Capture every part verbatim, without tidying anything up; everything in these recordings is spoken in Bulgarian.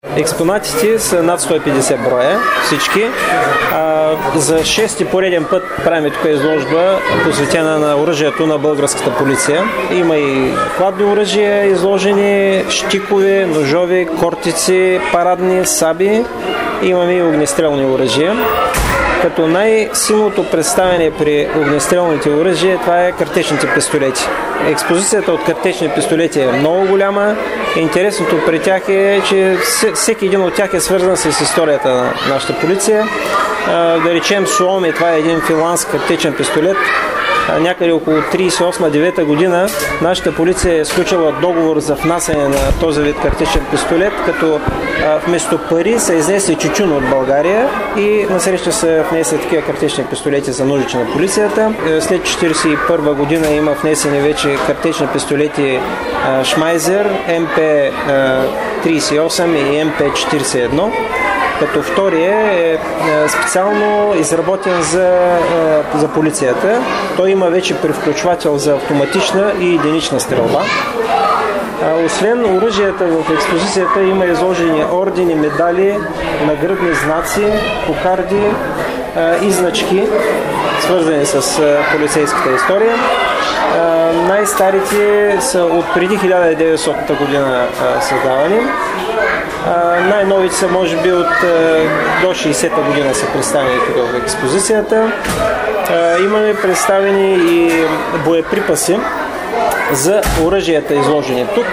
Експонатите са над сто и петдесет броя, всички. А, за шести пореден път правим тук изложба, посветена на оръжието на българската полиция. Има и хладни оръжия изложени, щикови, ножови, кортици, парадни, саби. Имаме и огнестрелни оръжия. Като най-силното представяне при огнестрелните оръжия, това е картечните пистолети. Експозицията от картечни пистолети е много голяма. Интересното при тях е, че всеки един от тях е свързан с историята на нашата полиция. Да речем Суоми, това е един финландски картечен пистолет. Някъде около тридесет и осма девета година нашата полиция е сключила договор за внасяне на този вид картечен пистолет, като вместо пари са изнесли чичун от България и насреща са внесли такива картечни пистолети за нуждите на полицията. След четиридесет и първа година има внесени вече картечни пистолети Шмайзер, М П тридесет и осем и М П четиридесет и едно. Като втория е специално изработен за, за полицията. Той има вече превключвател за автоматична и единична стрелба. Освен оръжията в експозицията има изложени ордени, медали, наградни знаци, кокарди и значки, свързани с полицейската история. Най-старите са от преди хиляда и деветстотна година създавани. Най-новите са може би от до шейсета година са представени тук в експозицията. Имаме представени и боеприпаси за оръжията, изложени тук.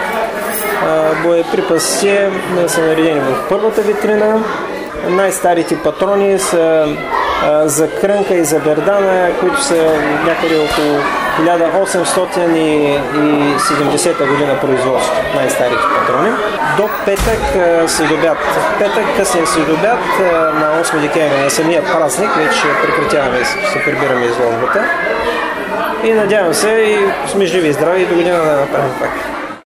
Боеприпасите са наредени в първата витрина. Най-старите патрони са за крънка и за бердана, които са някъде около хиляда осемстотин и седемдесета година производство, най-старите патрони. До петък следобед, петък късен следобед на осми декември, на самия празник, вече прекратяваме, се прибираме изложбата. И надявам се и сме живи и здрави и до година да направим пак.